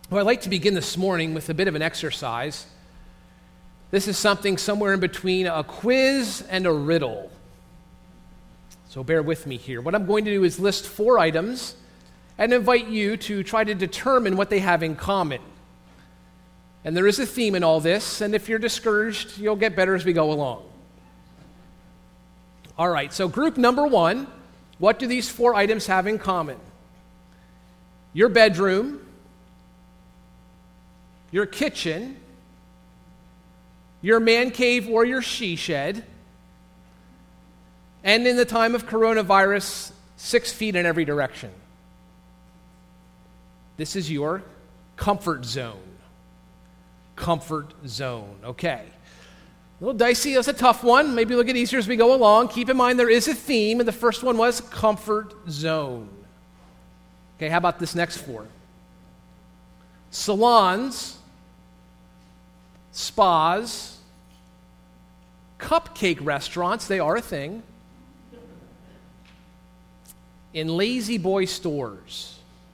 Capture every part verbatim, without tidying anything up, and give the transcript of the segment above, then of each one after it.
Well, I'd like to begin this morning with a bit of an exercise. This is something somewhere in between a quiz and a riddle. So bear with me here. What I'm going to do is list four items and invite you to try to determine what they have in common. And there is a theme in all this, and if you're discouraged, you'll get better as we go along. All right, so group number one, what do these four items have in common? Your bedroom, your kitchen, your man cave or your she shed, and in the time of coronavirus, six feet in every direction. This is your comfort zone. Comfort zone, okay. A little dicey, that's a tough one. Maybe it'll get easier as we go along. Keep in mind there is a theme, and the first one was comfort zone. Okay, how about this next four? Salons, spas, cupcake restaurants, they are a thing, in lazy boy stores.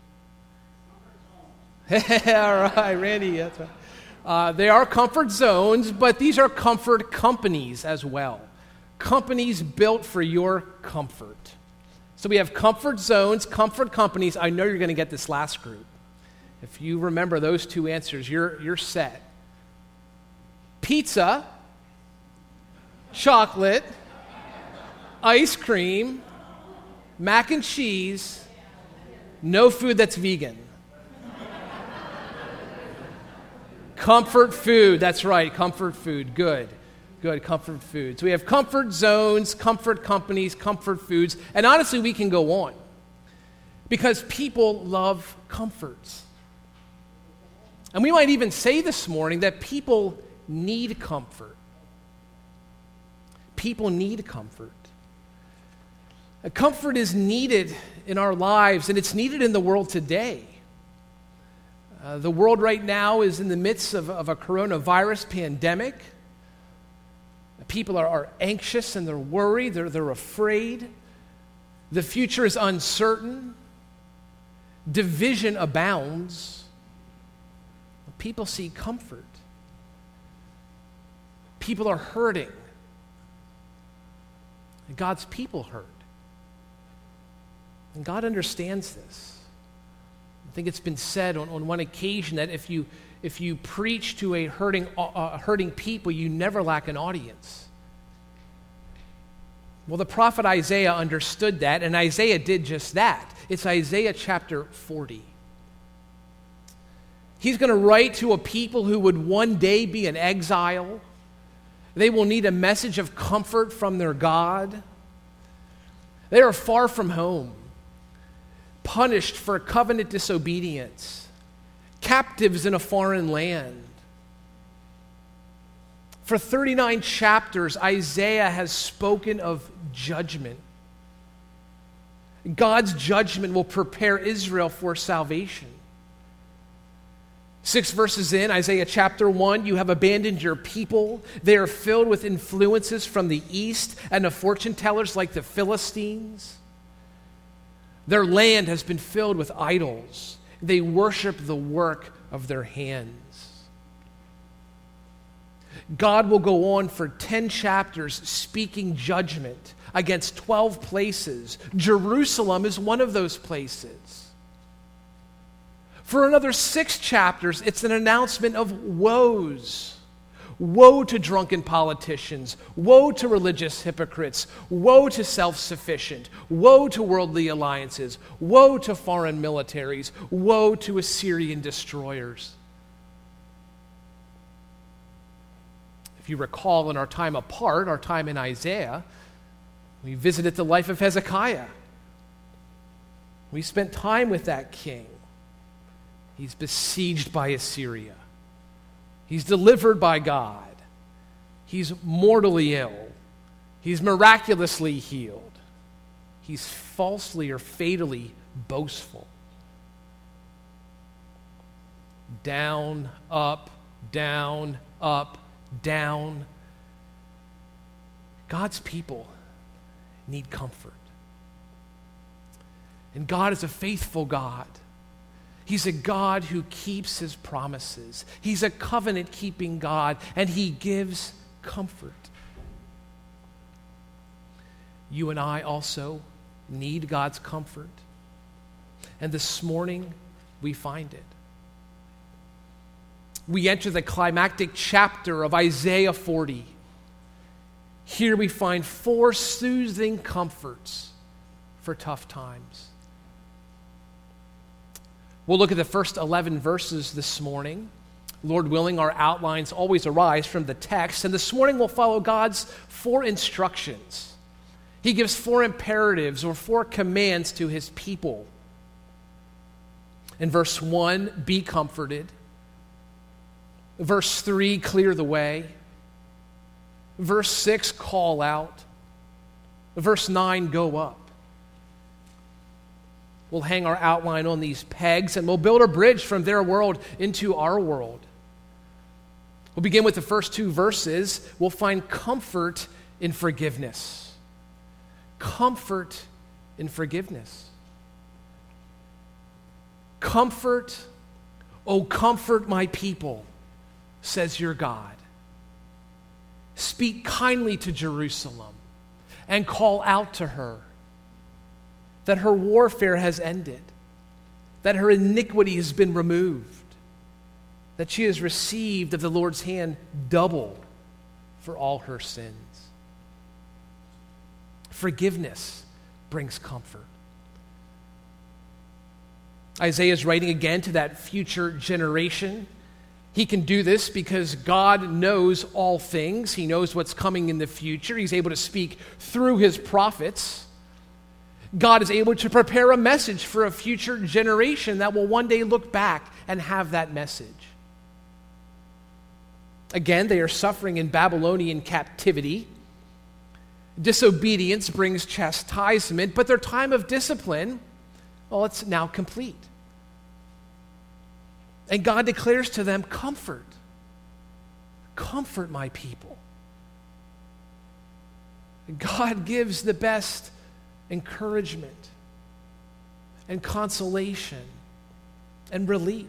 All right, Randy, that's right. Uh, they are comfort zones, but these are comfort companies as well. Companies built for your comfort. So we have comfort zones, comfort companies. I know you're going to get this last group. If you remember those two answers, you're, you're set. Pizza, chocolate, ice cream, mac and cheese, no food that's vegan. Comfort food, that's right, comfort food, good, good, comfort food. So we have comfort zones, comfort companies, comfort foods, and honestly, we can go on because people love comforts. And we might even say this morning that people need comfort. People need comfort. Comfort is needed in our lives, and it's needed in the world today. Uh, the world right now is in the midst of, of a coronavirus pandemic. People are, are anxious and they're worried, they're, they're afraid. The future is uncertain. Division abounds. People seek comfort. People are hurting. And God's people hurt. And God understands this. I think it's been said on, on one occasion that if you if you preach to a hurting uh, hurting people, you never lack an audience. Well, the prophet Isaiah understood that, and Isaiah did just that. It's Isaiah chapter forty. He's going to write to a people who would one day be in exile. They will need a message of comfort from their God. They are far from home, punished for covenant disobedience, captives in a foreign land. For thirty-nine chapters, Isaiah has spoken of judgment. God's judgment will prepare Israel for salvation. Six verses in, Isaiah chapter one, you have abandoned your people. They are filled with influences from the east and of fortune tellers like the Philistines. Their land has been filled with idols. They worship the work of their hands. God will go on for ten chapters speaking judgment against twelve places. Jerusalem is one of those places. For another six chapters, it's an announcement of woes. Woe to drunken politicians. Woe to religious hypocrites. Woe to self-sufficient. Woe to worldly alliances. Woe to foreign militaries. Woe to Assyrian destroyers. If you recall, in our time apart, our time in Isaiah, we visited the life of Hezekiah. We spent time with that king. He's besieged by Assyria. He's delivered by God. He's mortally ill. He's miraculously healed. He's falsely or fatally boastful. Down, up, down, up, down. God's people need comfort. And God is a faithful God. He's a God who keeps his promises. He's a covenant-keeping God, and he gives comfort. You and I also need God's comfort. And this morning, we find it. We enter the climactic chapter of Isaiah forty. Here we find four soothing comforts for tough times. We'll look at the first eleven verses this morning. Lord willing, our outlines always arise from the text, and this morning we'll follow God's four instructions. He gives four imperatives or four commands to his people. In verse one, be comforted. Verse three, clear the way. Verse six, call out. Verse nine, go up. We'll hang our outline on these pegs and we'll build a bridge from their world into our world. We'll begin with the first two verses. We'll find comfort in forgiveness. Comfort in forgiveness. Comfort, oh, comfort my people, says your God. Speak kindly to Jerusalem and call out to her that her warfare has ended, that her iniquity has been removed, that she has received of the Lord's hand double for all her sins. Forgiveness brings comfort. Isaiah is writing again to that future generation. He can do this because God knows all things. He knows what's coming in the future. He's able to speak through his prophets. God is able to prepare a message for a future generation that will one day look back and have that message. Again, they are suffering in Babylonian captivity. Disobedience brings chastisement, but their time of discipline, well, it's now complete. And God declares to them, comfort. Comfort my people. God gives the best encouragement and consolation and relief.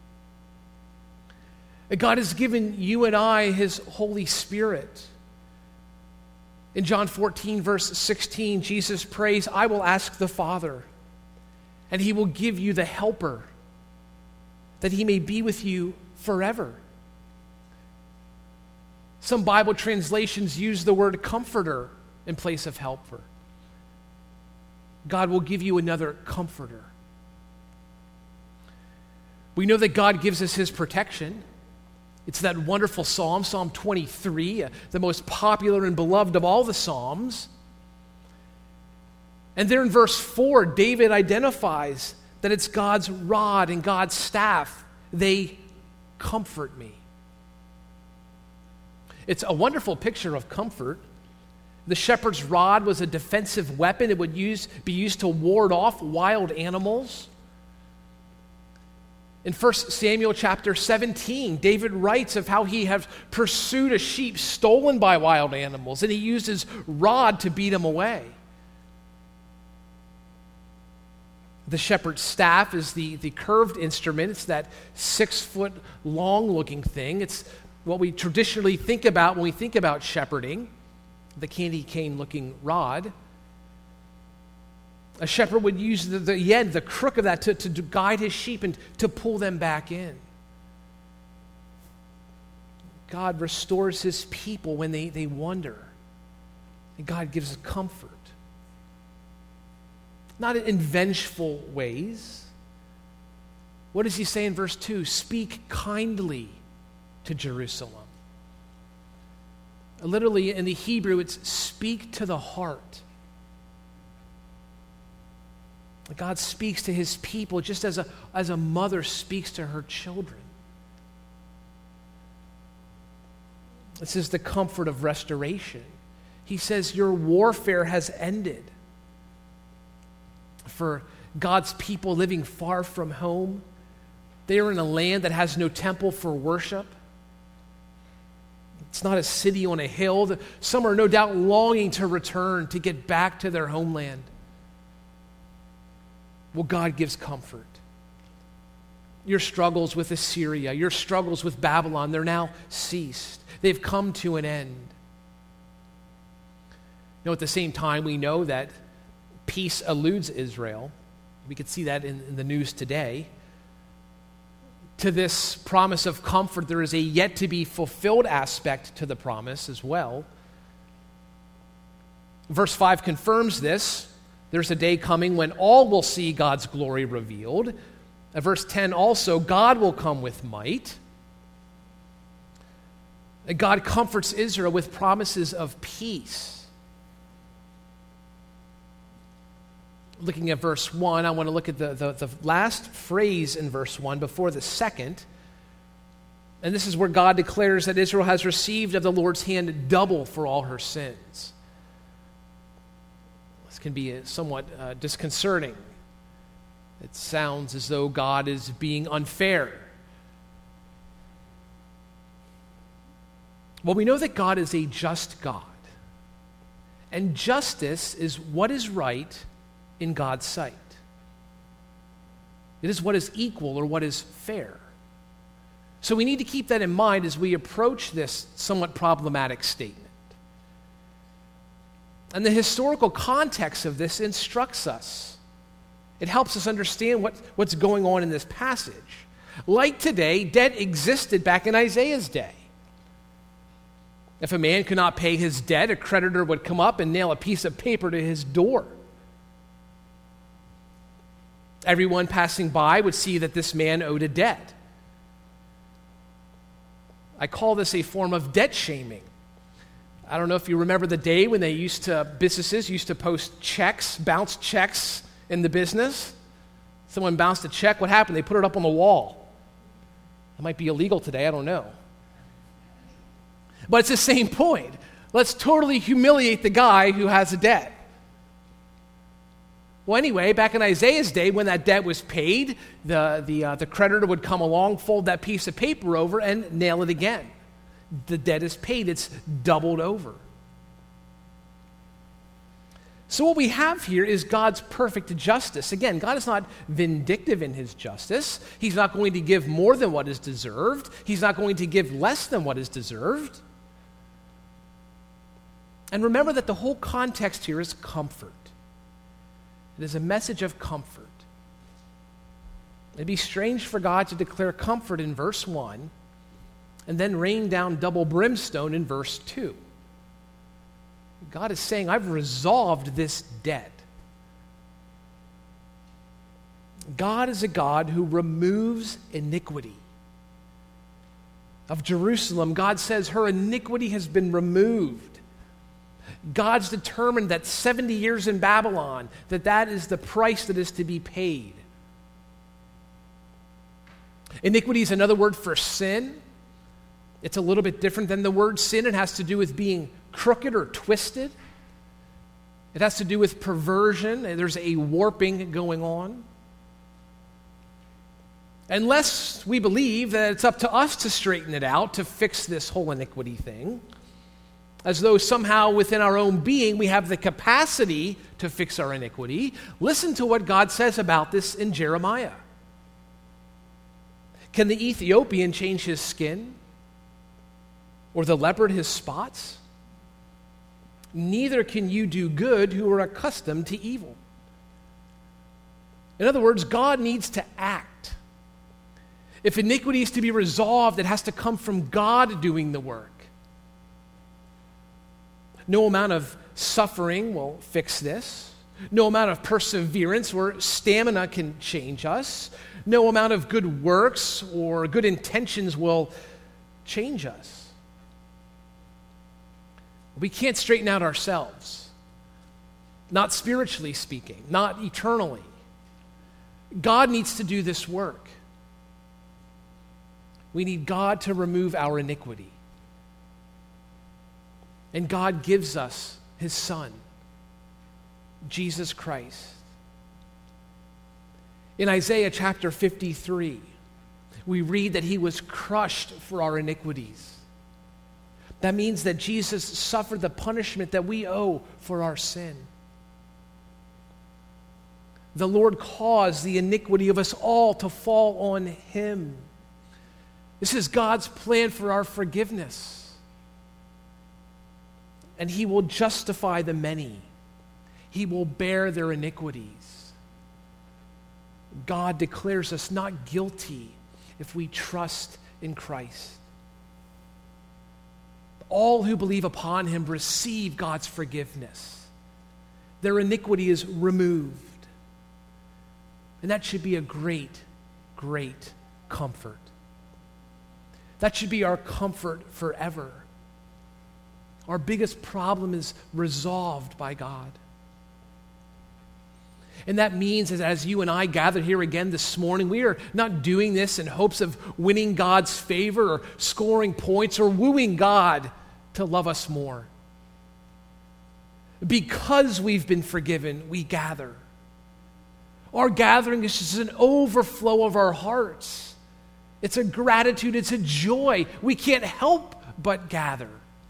God has given you and I his Holy Spirit. In John fourteen, verse sixteen, Jesus prays, I will ask the Father, and he will give you the helper, that he may be with you forever. Some Bible translations use the word comforter in place of helper. God will give you another comforter. We know that God gives us his protection. It's that wonderful psalm, Psalm twenty-three, uh, the most popular and beloved of all the psalms. And there in verse four, David identifies that it's God's rod and God's staff. They comfort me. It's a wonderful picture of comfort. The shepherd's rod was a defensive weapon. It would use, be used to ward off wild animals. In First Samuel chapter seventeen, David writes of how he had pursued a sheep stolen by wild animals, and he used his rod to beat them away. The shepherd's staff is the, the curved instrument. It's that six-foot long-looking thing. It's what we traditionally think about when we think about shepherding, the candy cane-looking rod. A shepherd would use the, the end, the crook of that, to, to guide his sheep and to pull them back in. God restores his people when they, they wander. And God gives comfort. Not in vengeful ways. What does he say in verse two? Speak kindly to Jerusalem. Literally in the Hebrew, it's speak to the heart. God speaks to his people just as a, as a mother speaks to her children. This is the comfort of restoration. He says, your warfare has ended. For God's people living far from home, they are in a land that has no temple for worship. It's not a city on a hill. Some are no doubt longing to return, to get back to their homeland. Well, God gives comfort. Your struggles with Assyria, your struggles with Babylon, they're now ceased. They've come to an end. You know, at the same time, we know that peace eludes Israel. We could see that in, in the news today. To this promise of comfort, there is a yet-to-be-fulfilled aspect to the promise as well. Verse five confirms this. There's a day coming when all will see God's glory revealed. At verse ten also, God will come with might. God comforts Israel with promises of peace. Looking at verse one, I want to look at the, the, the last phrase in verse one before the second. And this is where God declares that Israel has received of the Lord's hand double for all her sins. This can be somewhat uh, disconcerting. It sounds as though God is being unfair. Well, we know that God is a just God. And justice is what is right in God's sight. It is what is equal or what is fair. So we need to keep that in mind as we approach this somewhat problematic statement. And the historical context of this instructs us. It helps us understand what, what's going on in this passage. Like today, debt existed back in Isaiah's day. If a man could not pay his debt, a creditor would come up and nail a piece of paper to his door. Everyone passing by would see that this man owed a debt. I call this a form of debt shaming. I don't know if you remember the day when they used to, businesses used to post checks, bounce checks in the business. Someone bounced a check, what happened? They put it up on the wall. It might be illegal today, I don't know. But it's the same point. Let's totally humiliate the guy who has a debt. Well, anyway, back in Isaiah's day, when that debt was paid, the, the, uh, the creditor would come along, fold that piece of paper over, and nail it again. The debt is paid. It's doubled over. So what we have here is God's perfect justice. Again, God is not vindictive in his justice. He's not going to give more than what is deserved. He's not going to give less than what is deserved. And remember that the whole context here is comfort. It is a message of comfort. It'd be strange for God to declare comfort in verse one and then rain down double brimstone in verse two. God is saying, I've resolved this debt. God is a God who removes iniquity. Of Jerusalem, God says her iniquity has been removed. God's determined that seventy years in Babylon, that that is the price that is to be paid. Iniquity is another word for sin. It's a little bit different than the word sin. It has to do with being crooked or twisted. It has to do with perversion. There's a warping going on. Unless we believe that it's up to us to straighten it out, to fix this whole iniquity thing, as though somehow within our own being we have the capacity to fix our iniquity. Listen to what God says about this in Jeremiah. Can the Ethiopian change his skin? Or the leopard his spots? Neither can you do good who are accustomed to evil. In other words, God needs to act. If iniquity is to be resolved, it has to come from God doing the work. No amount of suffering will fix this. No amount of perseverance or stamina can change us. No amount of good works or good intentions will change us. We can't straighten out ourselves. Not spiritually speaking, not eternally. God needs to do this work. We need God to remove our iniquity. And God gives us his Son, Jesus Christ. In Isaiah chapter fifty-three, we read that he was crushed for our iniquities. That means that Jesus suffered the punishment that we owe for our sin. the Lord caused the iniquity of us all to fall on him. This is God's plan for our forgiveness. And he will justify the many. He will bear their iniquities. God declares us not guilty if we trust in Christ. All who believe upon him receive God's forgiveness. Their iniquity is removed. And that should be a great, great comfort. That should be our comfort forever. Our biggest problem is resolved by God. And that means that as you and I gather here again this morning, we are not doing this in hopes of winning God's favor or scoring points or wooing God to love us more. Because we've been forgiven, we gather. Our gathering is just an overflow of our hearts. It's a gratitude, it's a joy. We can't help but gather.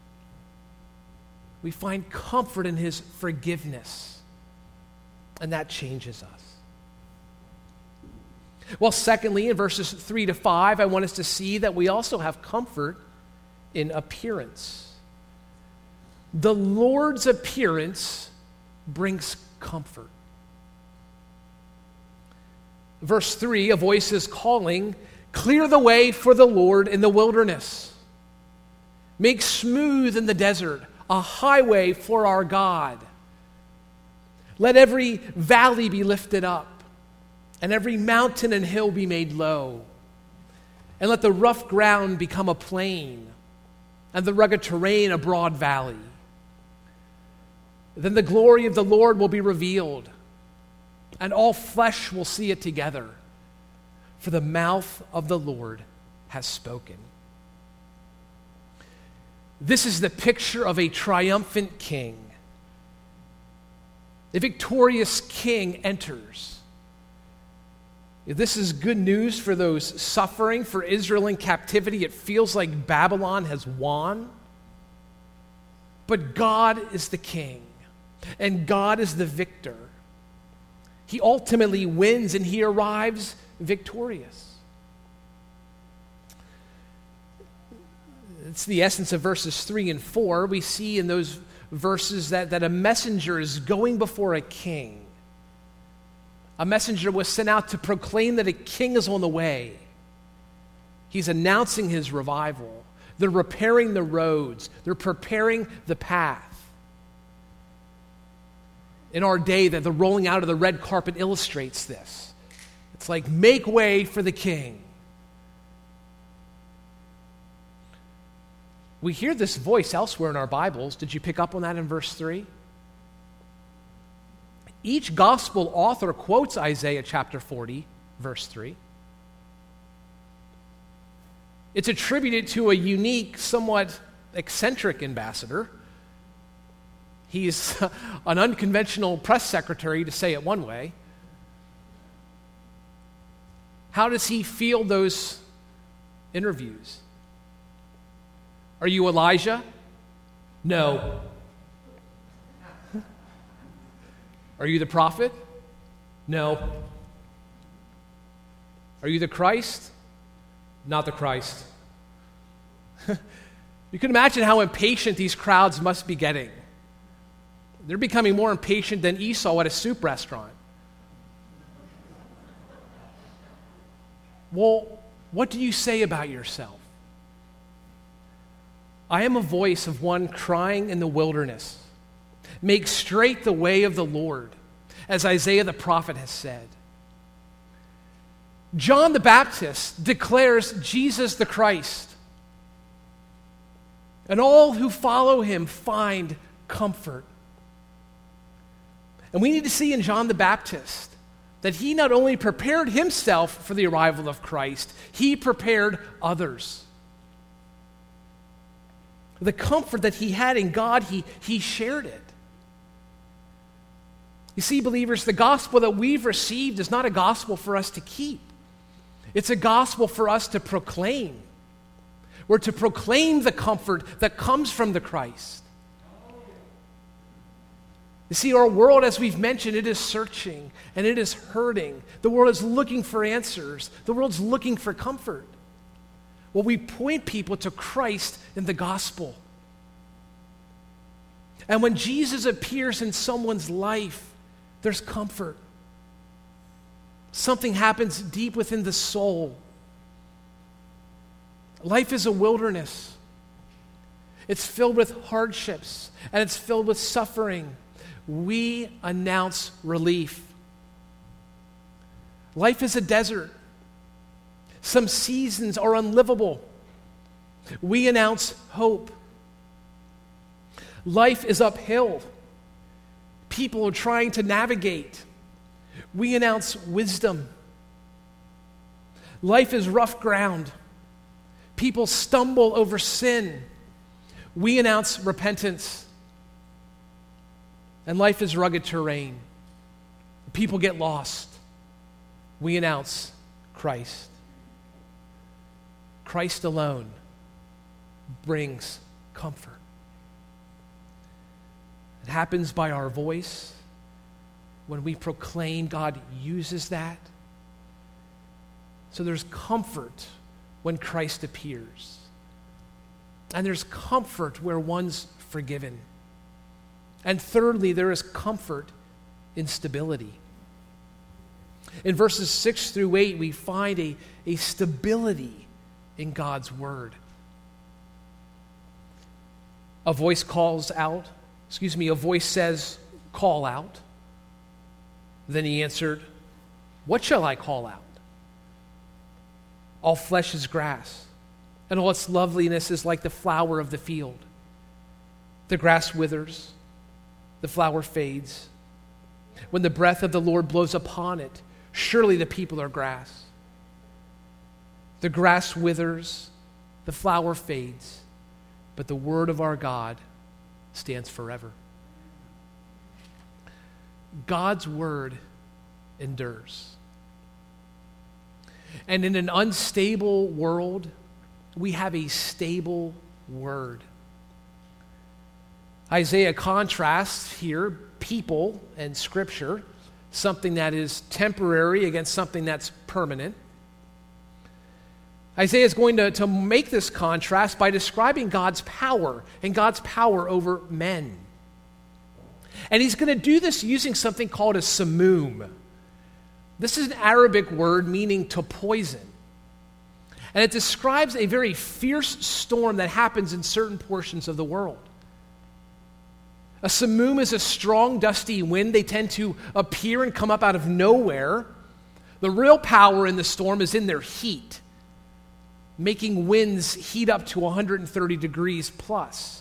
We find comfort in his forgiveness, and that changes us. Well, secondly, in verses three to five, I want us to see that we also have comfort in appearance. The Lord's appearance brings comfort. Verse three, a voice is calling, "Clear the way for the Lord in the wilderness. Make smooth in the desert a highway for our God. Let every valley be lifted up, and every mountain and hill be made low. And let the rough ground become a plain, and the rugged terrain a broad valley. Then the glory of the Lord will be revealed, and all flesh will see it together, for the mouth of the Lord has spoken." This is the picture of a triumphant king. A victorious king enters. This is good news for those suffering, for Israel in captivity. It feels like Babylon has won. But God is the king, and God is the victor. He ultimately wins, and he arrives victorious. It's the essence of verses three and four. We see in those verses that, that a messenger is going before a king. A messenger was sent out to proclaim that a king is on the way. He's announcing his revival. They're repairing the roads. They're preparing the path. In our day, that the rolling out of the red carpet illustrates this. It's like, make way for the king. We hear this voice elsewhere in our Bibles. Did you pick up on that in verse three? Each gospel author quotes Isaiah chapter forty, verse three. It's attributed to a unique, somewhat eccentric ambassador. He's an unconventional press secretary, to say it one way. How does he field those interviews? Are you Elijah? No. Are you the prophet? No. Are you the Christ? Not the Christ. You can imagine how impatient these crowds must be getting. They're becoming more impatient than Esau at a soup restaurant. Well, what do you say about yourself? I am a voice of one crying in the wilderness. Make straight the way of the Lord, as Isaiah the prophet has said. John the Baptist declares Jesus the Christ. And all who follow him find comfort. And we need to see in John the Baptist that he not only prepared himself for the arrival of Christ, he prepared others. The comfort that he had in God, he, he shared it. You see, believers, the gospel that we've received is not a gospel for us to keep. It's a gospel for us to proclaim. We're to proclaim the comfort that comes from the Christ. You see, our world, as we've mentioned, it is searching and it is hurting. The world is looking for answers. The world's looking for comfort. Well, we point people to Christ in the gospel. And when Jesus appears in someone's life, there's comfort. Something happens deep within the soul. Life is a wilderness. It's filled with hardships and it's filled with suffering. We announce relief. Life is a desert. Some seasons are unlivable. We announce hope. Life is uphill. People are trying to navigate. We announce wisdom. Life is rough ground. People stumble over sin. We announce repentance. And life is rugged terrain. People get lost. We announce Christ. Christ alone brings comfort. It happens by our voice. When we proclaim, God uses that. So there's comfort when Christ appears. And there's comfort where one's forgiven. And thirdly, there is comfort in stability. In verses six through eight, we find a, a stability in God's word. A voice calls out, excuse me, a voice says, call out. Then he answered, what shall I call out? All flesh is grass, and all its loveliness is like the flower of the field. The grass withers, the flower fades. When the breath of the Lord blows upon it, surely the people are grass. The grass withers, the flower fades, but the word of our God stands forever. God's word endures. And in an unstable world, we have a stable word. Isaiah contrasts here people and Scripture, something that is temporary against something that's permanent. Isaiah is going to, to make this contrast by describing God's power and God's power over men. And he's going to do this using something called a samum. This is an Arabic word meaning to poison. And it describes a very fierce storm that happens in certain portions of the world. A samum is a strong, dusty wind. They tend to appear and come up out of nowhere. The real power in the storm is in their heat, making winds heat up to one hundred thirty degrees plus.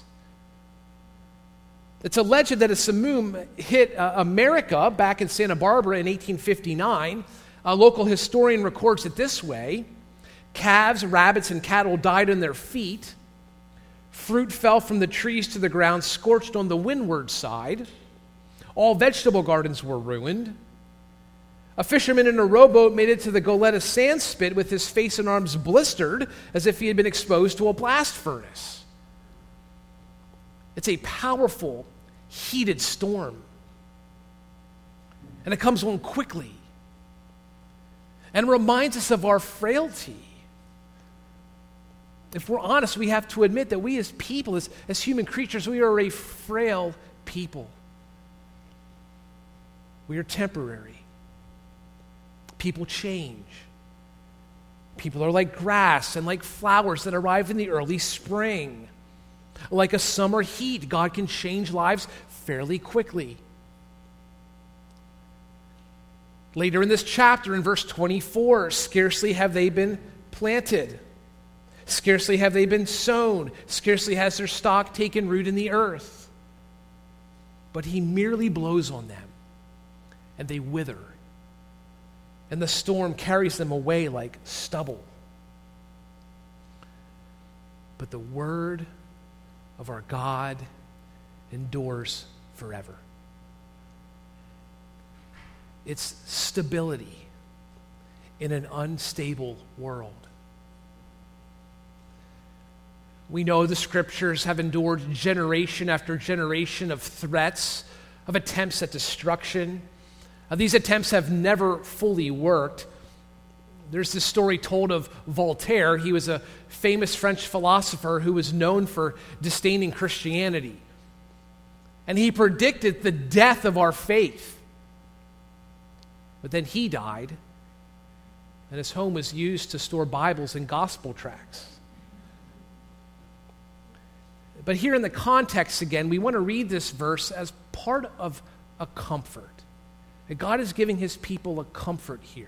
It's alleged that a samum hit uh, America back in Santa Barbara in eighteen fifty-nine. A local historian records it this way. Calves, rabbits, and cattle died on their feet. Fruit fell from the trees to the ground, scorched on the windward side. All vegetable gardens were ruined. A fisherman in a rowboat made it to the Goleta sand spit with his face and arms blistered as if he had been exposed to a blast furnace. It's a powerful, heated storm. And it comes on quickly. And reminds us of our frailty. If we're honest, we have to admit that we as people, as, as human creatures, we are a frail people. We are temporary. People change. People are like grass and like flowers that arrive in the early spring. Like a summer heat, God can change lives fairly quickly. Later in this chapter, in verse twenty-four, scarcely have they been planted. Scarcely have they been sown. Scarcely has their stalk taken root in the earth. But he merely blows on them, and they wither. And the storm carries them away like stubble. But the word of our God endures forever. It's stability in an unstable world. We know the Scriptures have endured generation after generation of threats of attempts at destruction. Uh, these attempts have never fully worked. There's this story told of Voltaire. He was a famous French philosopher who was known for disdaining Christianity. And he predicted the death of our faith. But then he died, and his home was used to store Bibles and gospel tracts. But here in the context again, we want to read this verse as part of a comfort. That God is giving his people a comfort here.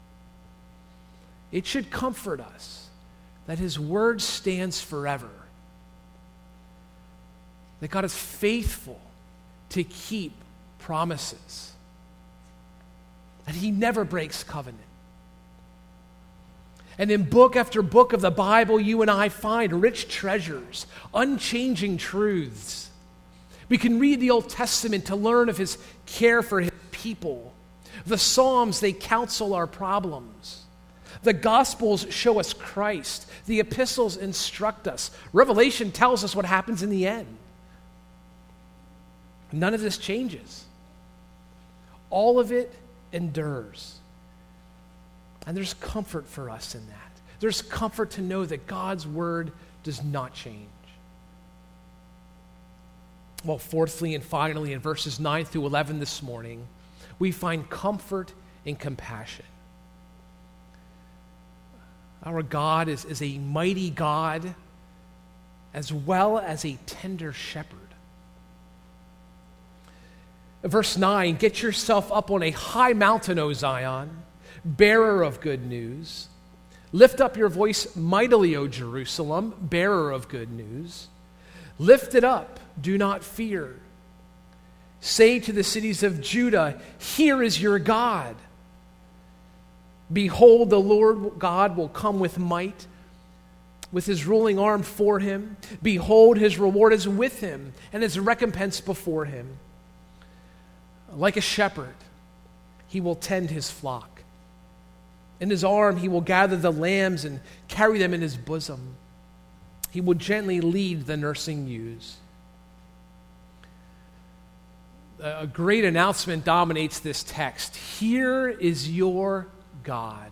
It should comfort us that his word stands forever. That God is faithful to keep promises. That he never breaks covenant. And in book after book of the Bible, you and I find rich treasures, unchanging truths. We can read the Old Testament to learn of his care for his people. The Psalms, they counsel our problems. The Gospels show us Christ. The epistles instruct us. Revelation tells us what happens in the end. None of this changes. All of it endures. And there's comfort for us in that. There's comfort to know that God's word does not change. Well, fourthly and finally, in verses nine through eleven this morning, we find comfort in compassion. Our God is, is a mighty God as well as a tender shepherd. Verse nine, get yourself up on a high mountain, O Zion, bearer of good news. Lift up your voice mightily, O Jerusalem, bearer of good news. Lift it up, do not fear. Say to the cities of Judah, here is your God. Behold, the Lord God will come with might, with his ruling arm for him. Behold, his reward is with him, and his recompense before him. Like a shepherd, he will tend his flock. In his arm he will gather the lambs and carry them in his bosom. He will gently lead the nursing ewes. A great announcement dominates this text. Here is your God.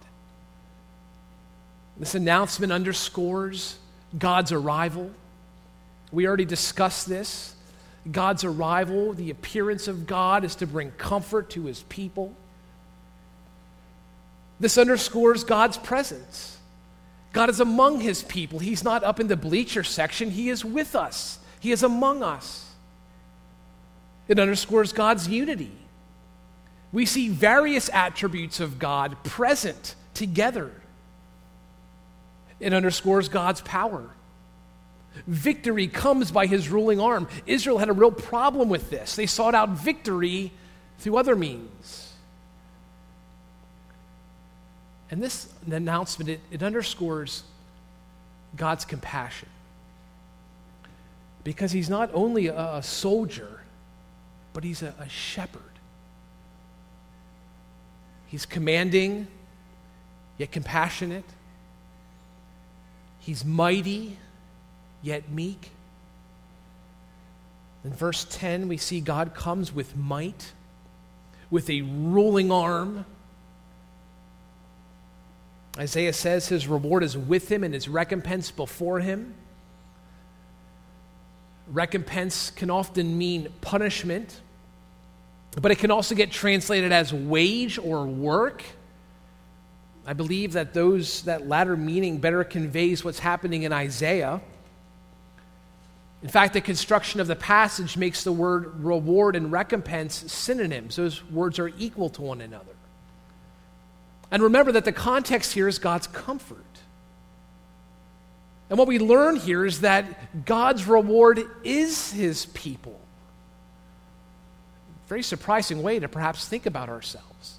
This announcement underscores God's arrival. We already discussed this. God's arrival, the appearance of God, is to bring comfort to his people. This underscores God's presence. God is among his people. He's not up in the bleacher section. He is with us. He is among us. It underscores God's unity. We see various attributes of God present together. It underscores God's power. Victory comes by his ruling arm. Israel had a real problem with this. They sought out victory through other means. And this announcement, it, it underscores God's compassion. Because he's not only a, a soldier, but he's a, a shepherd. He's commanding, yet compassionate. He's mighty, yet meek. In verse ten, we see God comes with might, with a ruling arm. Isaiah says his reward is with him and his recompense before him. Recompense can often mean punishment, but it can also get translated as wage or work. I believe that those that latter meaning better conveys what's happening in Isaiah. In fact, the construction of the passage makes the word reward and recompense synonyms. Those words are equal to one another. And remember that the context here is God's comfort. And what we learn here is that God's reward is his people. Very surprising way to perhaps think about ourselves.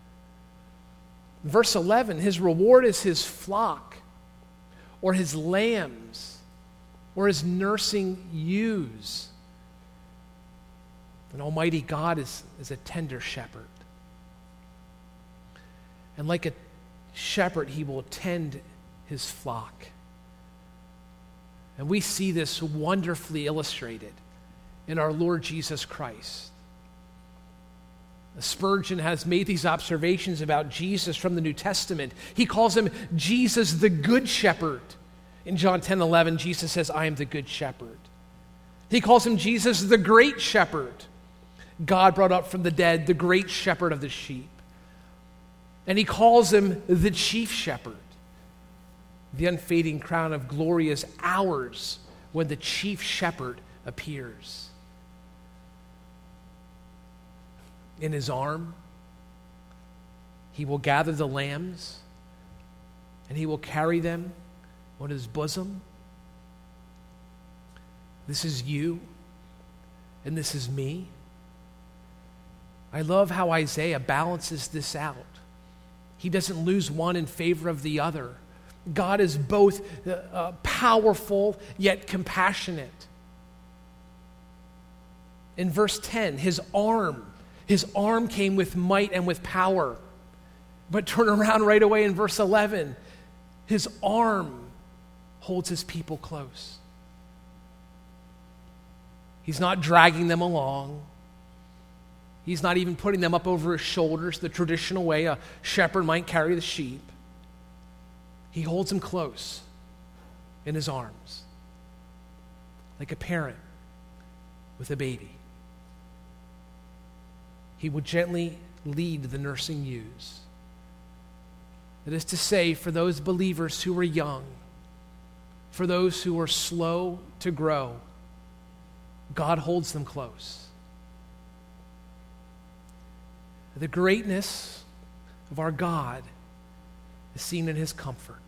Verse eleven, his reward is his flock, or his lambs, or his nursing ewes. And Almighty God is, is a tender shepherd. And like a shepherd, he will tend his flock. And we see this wonderfully illustrated in our Lord Jesus Christ. Spurgeon has made these observations about Jesus from the New Testament. He calls him Jesus the Good Shepherd. In John ten eleven, Jesus says, I am the Good Shepherd. He calls him Jesus the Great Shepherd. God brought up from the dead the great shepherd of the sheep. And he calls him the Chief Shepherd. The unfading crown of glory is ours when the Chief Shepherd appears. In his arm, he will gather the lambs, and he will carry them on his bosom. This is you, and this is me. I love how Isaiah balances this out. He doesn't lose one in favor of the other. God is both uh, powerful yet compassionate. In verse ten, his arm, his arm came with might and with power. But turn around right away in verse eleven, his arm holds his people close. He's not dragging them along. He's not even putting them up over his shoulders the traditional way a shepherd might carry the sheep. He holds them close in his arms, like a parent with a baby. He will gently lead the nursing ewes. That is to say, for those believers who are young, for those who are slow to grow, God holds them close. The greatness of our God is seen in his comfort.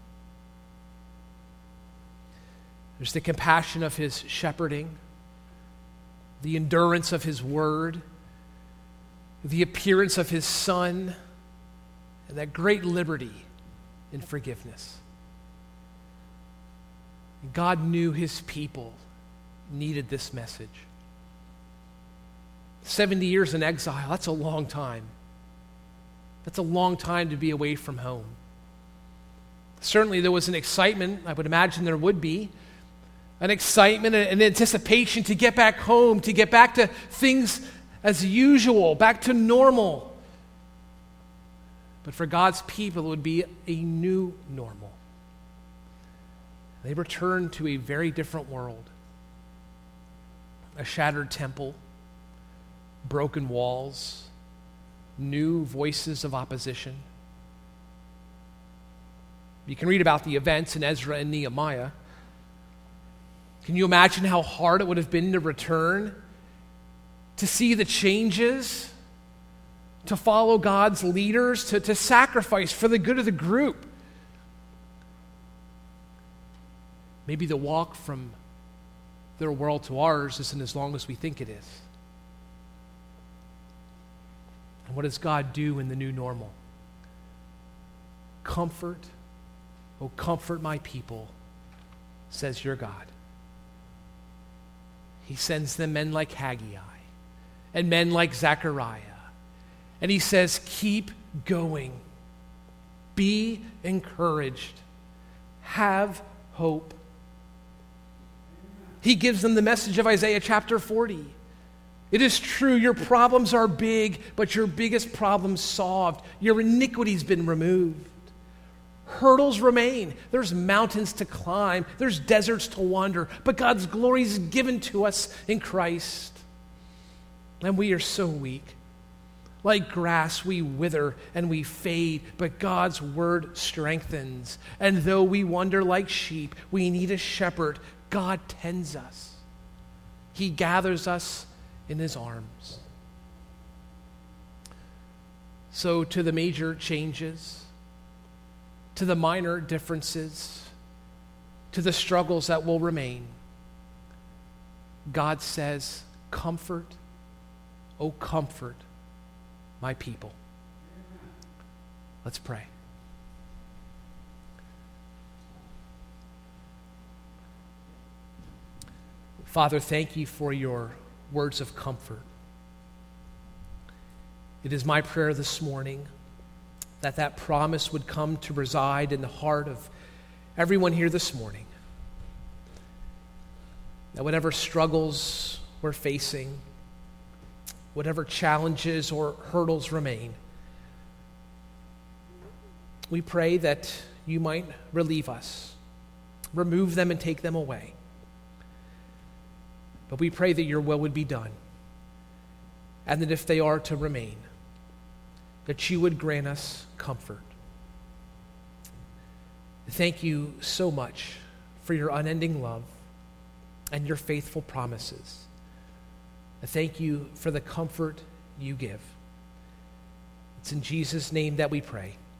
There's the compassion of his shepherding, the endurance of his word, the appearance of his Son, and that great liberty in forgiveness. God knew his people needed this message. seventy years in exile, that's a long time. That's a long time to be away from home. Certainly there was an excitement, I would imagine there would be, an excitement and an anticipation to get back home, to get back to things as usual, back to normal. But for God's people, it would be a new normal. They returned to a very different world. A shattered temple, broken walls, new voices of opposition. You can read about the events in Ezra and Nehemiah. Can you imagine how hard it would have been to return, to see the changes, to follow God's leaders, to, to sacrifice for the good of the group? Maybe the walk from their world to ours isn't as long as we think it is. And what does God do in the new normal? Comfort, oh comfort my people, says your God. He sends them men like Haggai and men like Zechariah. And he says, keep going. Be encouraged. Have hope. He gives them the message of Isaiah chapter forty. It is true, your problems are big, but your biggest problem solved. Your iniquity's been removed. Hurdles remain. There's mountains to climb. There's deserts to wander. But God's glory is given to us in Christ. And we are so weak. Like grass, we wither and we fade, but God's word strengthens. And though we wander like sheep, we need a shepherd. God tends us. He gathers us in his arms. So to the major changes, to the minor differences, to the struggles that will remain, God says, comfort, oh comfort my people. Let's pray. Father, thank you for your words of comfort. It is my prayer this morning that that promise would come to reside in the heart of everyone here this morning. That whatever struggles we're facing, whatever challenges or hurdles remain. We pray that you might relieve us, remove them and take them away. But we pray that your will would be done, and that if they are to remain, that you would grant us comfort. Thank you so much for your unending love and your faithful promises. Thank you for the comfort you give. It's in Jesus' name that we pray.